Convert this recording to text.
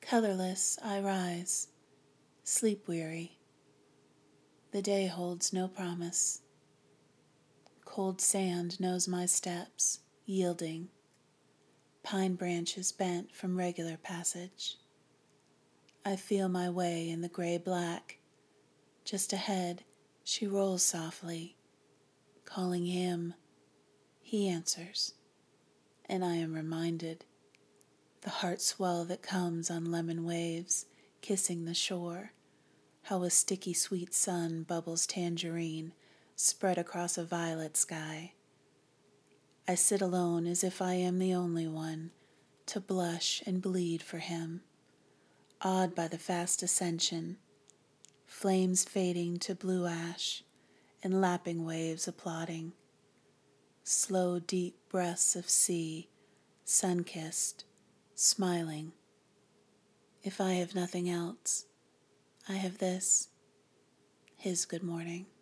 Colorless I rise, sleep-weary. The day holds no promise. Cold sand knows my steps, yielding. Pine branches bent from regular passage. I feel my way in the gray-black. Just ahead, she rolls softly, calling him. He answers, and I am reminded. The heart swell that comes on lemon waves, kissing the shore. How a sticky sweet sun bubbles tangerine, spread across a violet sky. I sit alone as if I am the only one, to blush and bleed for him, awed by the fast ascension, flames fading to blue ash, and lapping waves applauding. Slow, deep breaths of sea, sun-kissed, smiling. If I have nothing else, I have this, his good morning.